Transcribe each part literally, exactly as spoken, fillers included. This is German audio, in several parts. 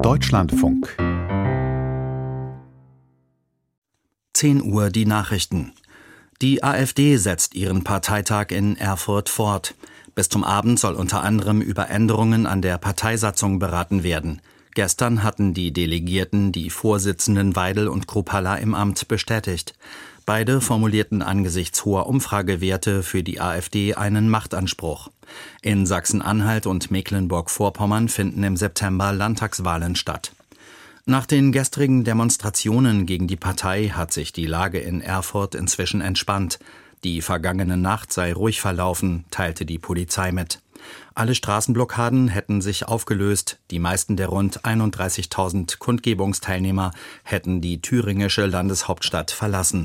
Deutschlandfunk. zehn Uhr die Nachrichten. Die AfD setzt ihren Parteitag in Erfurt fort. Bis zum Abend soll unter anderem über Änderungen an der Parteisatzung beraten werden. Gestern hatten die Delegierten die Vorsitzenden Weidel und Kruppalla im Amt bestätigt. Beide formulierten angesichts hoher Umfragewerte für die AfD einen Machtanspruch. In Sachsen-Anhalt und Mecklenburg-Vorpommern finden im September Landtagswahlen statt. Nach den gestrigen Demonstrationen gegen die Partei hat sich die Lage in Erfurt inzwischen entspannt. Die vergangene Nacht sei ruhig verlaufen, teilte die Polizei mit. Alle Straßenblockaden hätten sich aufgelöst. Die meisten der rund einunddreißigtausend Kundgebungsteilnehmer hätten die thüringische Landeshauptstadt verlassen.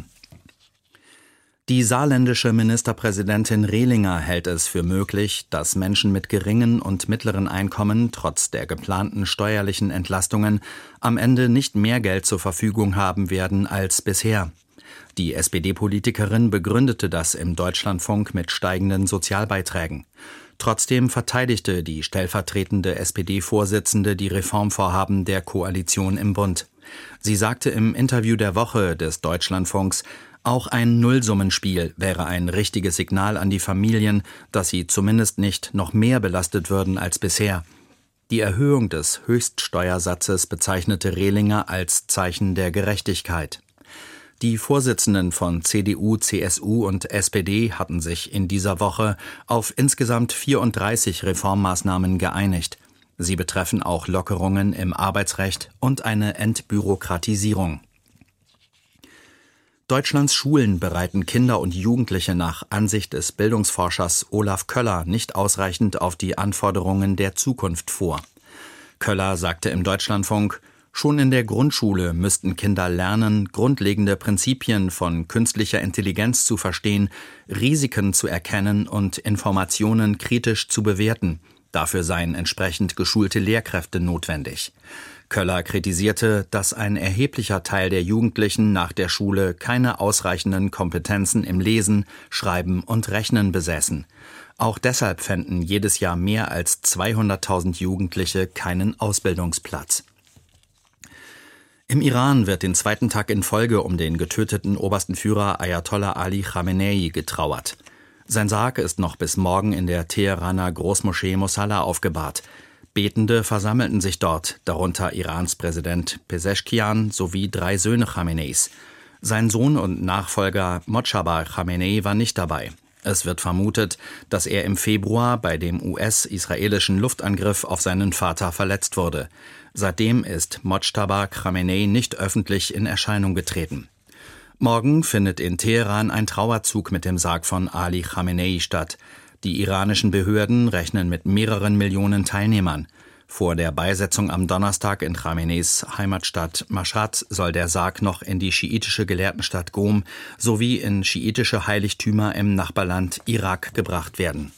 Die saarländische Ministerpräsidentin Rehlinger hält es für möglich, dass Menschen mit geringen und mittleren Einkommen trotz der geplanten steuerlichen Entlastungen am Ende nicht mehr Geld zur Verfügung haben werden als bisher. Die S P D-Politikerin begründete das im Deutschlandfunk mit steigenden Sozialbeiträgen. Trotzdem verteidigte die stellvertretende S P D-Vorsitzende die Reformvorhaben der Koalition im Bund. Sie sagte im Interview der Woche des Deutschlandfunks, auch ein Nullsummenspiel wäre ein richtiges Signal an die Familien, dass sie zumindest nicht noch mehr belastet würden als bisher. Die Erhöhung des Höchststeuersatzes bezeichnete Rehlinger als Zeichen der Gerechtigkeit. Die Vorsitzenden von C D U, C S U und S P D hatten sich in dieser Woche auf insgesamt vierunddreißig Reformmaßnahmen geeinigt. Sie betreffen auch Lockerungen im Arbeitsrecht und eine Entbürokratisierung. Deutschlands Schulen bereiten Kinder und Jugendliche nach Ansicht des Bildungsforschers Olaf Köller nicht ausreichend auf die Anforderungen der Zukunft vor. Köller sagte im Deutschlandfunk, schon in der Grundschule müssten Kinder lernen, grundlegende Prinzipien von künstlicher Intelligenz zu verstehen, Risiken zu erkennen und Informationen kritisch zu bewerten. Dafür seien entsprechend geschulte Lehrkräfte notwendig. Köller kritisierte, dass ein erheblicher Teil der Jugendlichen nach der Schule keine ausreichenden Kompetenzen im Lesen, Schreiben und Rechnen besäßen. Auch deshalb fänden jedes Jahr mehr als zweihunderttausend Jugendliche keinen Ausbildungsplatz. Im Iran wird den zweiten Tag in Folge um den getöteten obersten Führer Ayatollah Ali Khamenei getrauert. Sein Sarg ist noch bis morgen in der Teheraner Großmoschee Mosalla aufgebahrt. Betende versammelten sich dort, darunter Irans Präsident Pezeschkian sowie drei Söhne Khameneis. Sein Sohn und Nachfolger Mojtaba Khamenei war nicht dabei. Es wird vermutet, dass er im Februar bei dem U S-israelischen Luftangriff auf seinen Vater verletzt wurde. Seitdem ist Mojtaba Khamenei nicht öffentlich in Erscheinung getreten. Morgen findet in Teheran ein Trauerzug mit dem Sarg von Ali Khamenei statt. Die iranischen Behörden rechnen mit mehreren Millionen Teilnehmern. Vor der Beisetzung am Donnerstag in Khameneis Heimatstadt Mashhad soll der Sarg noch in die schiitische Gelehrtenstadt Qom sowie in schiitische Heiligtümer im Nachbarland Irak gebracht werden.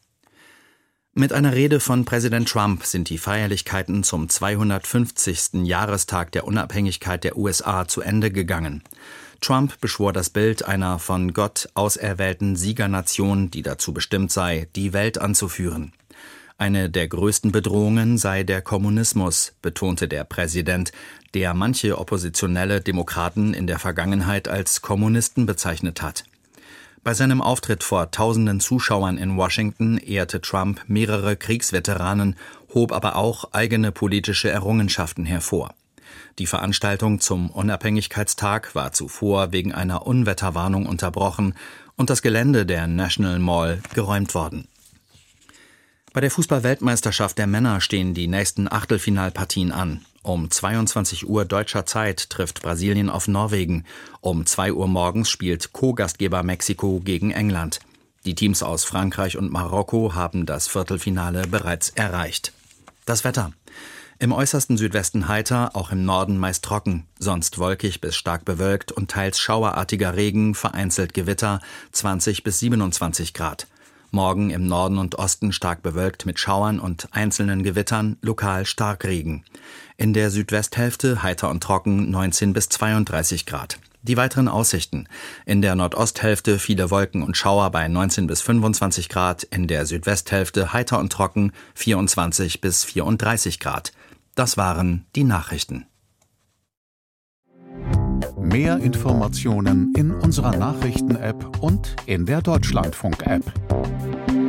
Mit einer Rede von Präsident Trump sind die Feierlichkeiten zum zweihundertfünfzigsten Jahrestag der Unabhängigkeit der U S A zu Ende gegangen. Trump beschwor das Bild einer von Gott auserwählten Siegernation, die dazu bestimmt sei, die Welt anzuführen. Eine der größten Bedrohungen sei der Kommunismus, betonte der Präsident, der manche oppositionelle Demokraten in der Vergangenheit als Kommunisten bezeichnet hat. Bei seinem Auftritt vor tausenden Zuschauern in Washington ehrte Trump mehrere Kriegsveteranen, hob aber auch eigene politische Errungenschaften hervor. Die Veranstaltung zum Unabhängigkeitstag war zuvor wegen einer Unwetterwarnung unterbrochen und das Gelände der National Mall geräumt worden. Bei der Fußball-Weltmeisterschaft der Männer stehen die nächsten Achtelfinalpartien an. Um zweiundzwanzig Uhr deutscher Zeit trifft Brasilien auf Norwegen. Um zwei Uhr morgens spielt Co-Gastgeber Mexiko gegen England. Die Teams aus Frankreich und Marokko haben das Viertelfinale bereits erreicht. Das Wetter. Im äußersten Südwesten heiter, auch im Norden meist trocken, sonst wolkig bis stark bewölkt und teils schauerartiger Regen, vereinzelt Gewitter, zwanzig bis siebenundzwanzig Grad. Morgen im Norden und Osten stark bewölkt mit Schauern und einzelnen Gewittern, lokal Starkregen. In der Südwesthälfte heiter und trocken, neunzehn bis zweiunddreißig Grad. Die weiteren Aussichten. In der Nordosthälfte viele Wolken und Schauer bei neunzehn bis fünfundzwanzig Grad, in der Südwesthälfte heiter und trocken, vierundzwanzig bis vierunddreißig Grad. Das waren die Nachrichten. Mehr Informationen in unserer Nachrichten-App und in der Deutschlandfunk-App.